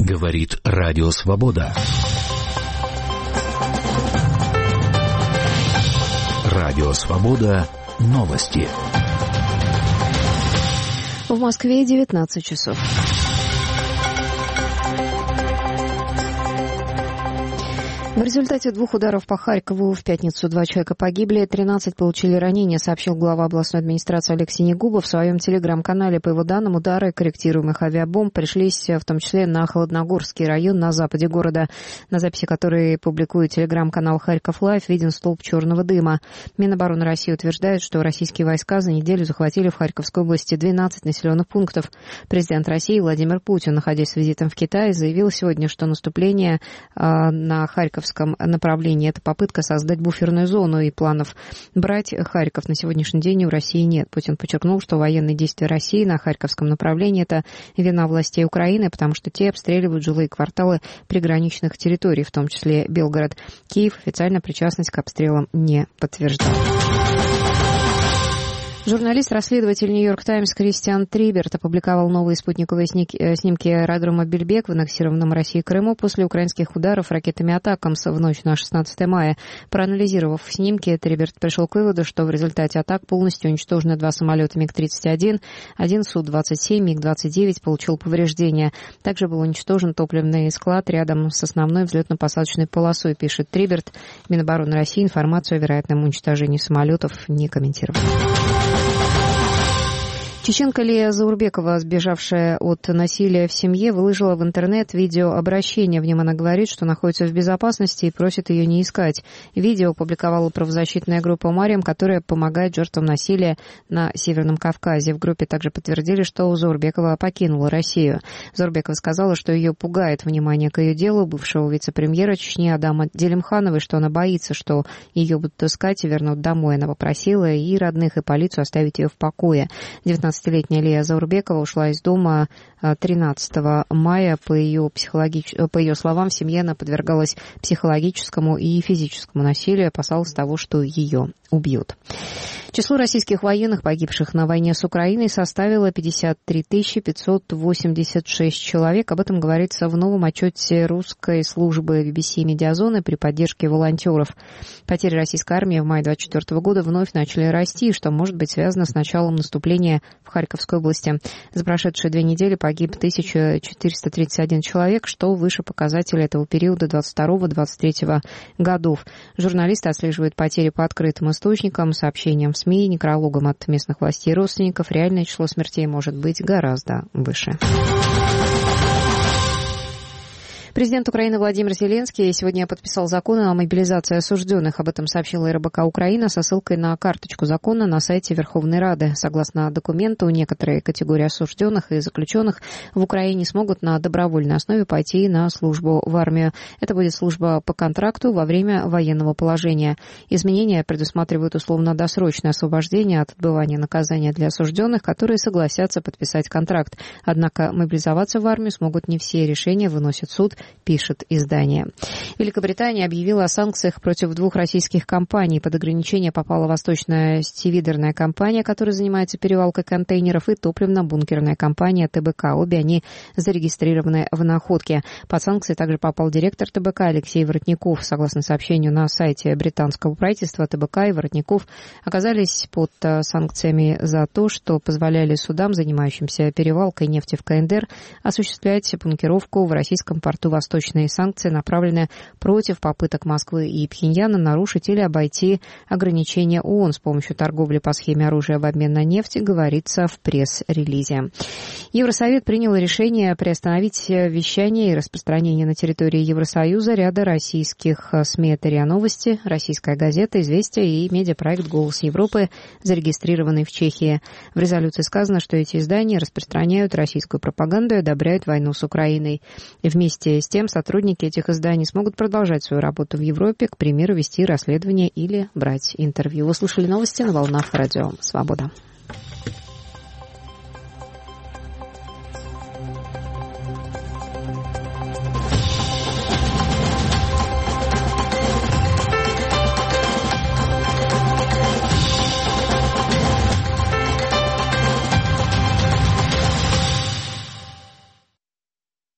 Говорит Радио Свобода. Радио Свобода. Новости. В Москве 19 часов. В результате 2 ударов по Харькову в пятницу 2 человека погибли, 13 получили ранения, сообщил глава областной администрации Алексей Негубов в своем телеграм-канале. По его данным, удары корректируемых авиабомб пришлись в том числе на Холодногорский район на западе города. На записи, которые публикует телеграм-канал Харьков Лайв, виден столб черного дыма. Минобороны России утверждает, что российские войска за неделю захватили в Харьковской области 12 населенных пунктов. Президент России Владимир Путин, находясь с визитом в Китае, заявил сегодня, что наступление на Харьковском направлении — это попытка создать буферную зону, и планов брать Харьков на сегодняшний день у России нет. Путин подчеркнул, что военные действия России на Харьковском направлении — это вина властей Украины, потому что те обстреливают жилые кварталы приграничных территорий, в том числе Белгород. Киев официально причастность к обстрелам не подтверждал. Журналист-расследователь «Нью-Йорк Таймс» Кристиан Триберт опубликовал новые спутниковые снимки аэродрома Бельбек в аннексированном Россией Крыму после украинских ударов ракетами «Атакамс» в ночь на 16 мая. Проанализировав снимки, Триберт пришел к выводу, что в результате атак полностью уничтожены 2 самолета МиГ-31, один Су-27, МиГ-29 получил повреждения. Также был уничтожен топливный склад рядом с основной взлетно-посадочной полосой, пишет Триберт. Минобороны России информацию о вероятном уничтожении самолетов не комментировал. Чеченка Лия Заурбекова, сбежавшая от насилия в семье, выложила в интернет видеообращение. В нем она говорит, что находится в безопасности и просит ее не искать. Видео опубликовала правозащитная группа «Мариам», которая помогает жертвам насилия на Северном Кавказе. В группе также подтвердили, что Заурбекова покинула Россию. Заурбекова сказала, что ее пугает внимание к ее делу бывшего вице-премьера Чечни Адама Делимхановой, что она боится, что ее будут искать и вернут домой. Она попросила и родных, и полицию оставить ее в покое. 19-летняя Лия Заурбекова ушла из дома 13 мая. По ее словам, в семье она подвергалась психологическому и физическому насилию, опасалась того, что ее убьют. Число российских военных, погибших на войне с Украиной, составило 53 586 человек. Об этом говорится в новом отчете русской службы BBC «Медиазоны» при поддержке волонтеров. Потери российской армии в мае 2024 года вновь начали расти, что может быть связано с началом наступления в Харьковской области. За прошедшие 2 недели погиб 1431 человек, что выше показателя этого периода 22-23 годов. Журналисты отслеживают потери по открытым источникам, сообщениям в СМИ, некрологам от местных властей и родственников. Реальное число смертей может быть гораздо выше. Президент Украины Владимир Зеленский сегодня подписал закон о мобилизации осужденных. Об этом сообщила РБК Украина со ссылкой на карточку закона на сайте Верховной Рады. Согласно документу, некоторые категории осужденных и заключенных в Украине смогут на добровольной основе пойти на службу в армию. Это будет служба по контракту во время военного положения. Изменения предусматривают условно-досрочное освобождение от отбывания наказания для осужденных, которые согласятся подписать контракт. Однако мобилизоваться в армию смогут не все. Решения выносит суд, пишет издание. Великобритания объявила о санкциях против 2 российских компаний. Под ограничение попала восточная сетевидерная компания, которая занимается перевалкой контейнеров, и топливно-бункерная компания ТБК. Обе они зарегистрированы в Находке. Под санкции также попал директор ТБК Алексей Воротников. Согласно сообщению на сайте британского правительства, ТБК и Воротников оказались под санкциями за то, что позволяли судам, занимающимся перевалкой нефти в КНДР, осуществлять бункеровку в российском порту. Восточные санкции направлены против попыток Москвы и Пхеньяна нарушить или обойти ограничения ООН с помощью торговли по схеме оружия в обмен на нефть, говорится в пресс-релизе. Евросовет принял решение приостановить вещание и распространение на территории Евросоюза ряда российских СМИ. Это РИА Новости, Российская газета, Известия и медиапроект «Голос Европы», зарегистрированный в Чехии. В резолюции сказано, что эти издания распространяют российскую пропаганду и одобряют войну с Украиной. Вместе с тем сотрудники этих изданий смогут продолжать свою работу в Европе, к примеру, вести расследования или брать интервью. Вы слушали новости на волнах Радио Свобода.